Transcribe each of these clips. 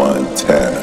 Montana.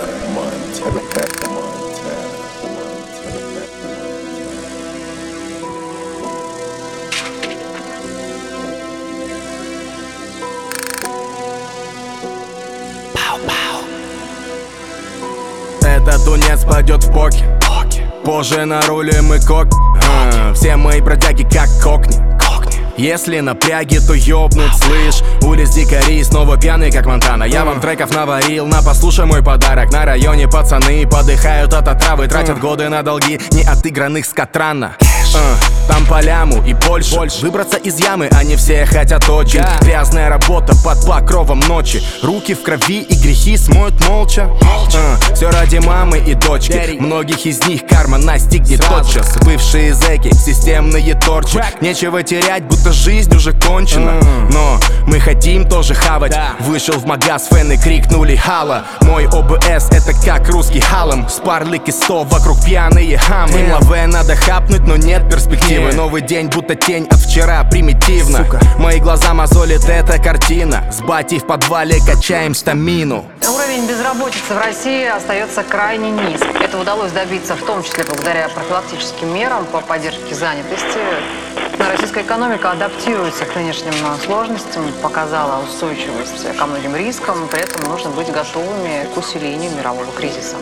Этот тунец пойдет в поки. Позже нарулим и коки. Все мои бродяги как кокни. Если напряги, то ёбнут, слышь. Улиц дикарей снова пьяный, как Монтана. Я вам треков наварил, на послушай мой подарок. На районе пацаны подыхают от отравы, тратят годы на долги неотыгранных скотрана. Там по ляму и больше. Выбраться из ямы они все хотят очень. Грязная работа под покровом ночи. Руки в крови и грехи смоют молча. Все ради мамы и дочки. Многих из них карма настигнет тотчас. Бывшие зэки, системные торчи. Нечего терять, будто жизнь уже кончена. Но мы хотим тоже хавать. Вышел в магаз, фэны крикнули хала. Мой ОБС это как русский халам. Спарлики 100, вокруг пьяные хамы. Им лаве надо хапнуть, но нет перспективы. Новый день, будто тень от вчера, примитивно. Мои глаза мозолит эта картина. С батей в подвале качаем стамину. Уровень безработицы в России остается крайне низким. Это удалось добиться в том числе благодаря профилактическим мерам по поддержке занятости. Российская экономика адаптируется к нынешним сложностям, показала устойчивость ко многим рискам. При этом нужно быть готовыми к усилению мирового кризиса.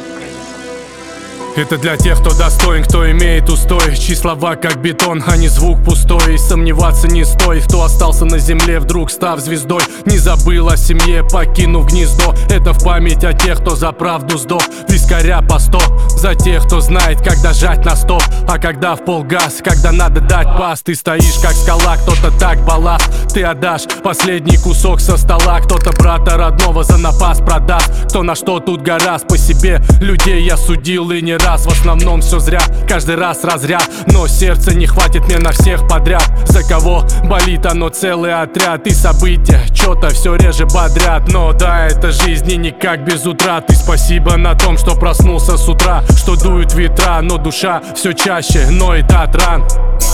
Это для тех, кто достоин, кто имеет устой. Чьи слова как бетон, а не звук пустой. И сомневаться не стоит, кто остался на земле, вдруг став звездой. Не забыл о семье, покинув гнездо. Это в память о тех, кто за правду сдох. Вискаря по 100, за тех, кто знает, когда жать на стоп. А когда в полгаз, когда надо дать пас. Ты стоишь как скала, кто-то так балласт. Ты отдашь последний кусок со стола. Кто-то брата родного за напас продаст. Кто на что тут гораст, по себе людей я судил и не раз. В основном все зря, каждый раз разряд. Но сердца не хватит мне на всех подряд. За кого болит оно целый отряд. И события чё-то все реже бодрят. Но да, это жизнь и никак без утрат. И спасибо на том, что проснулся с утра. Что дуют ветра, но душа все чаще ноет от ран.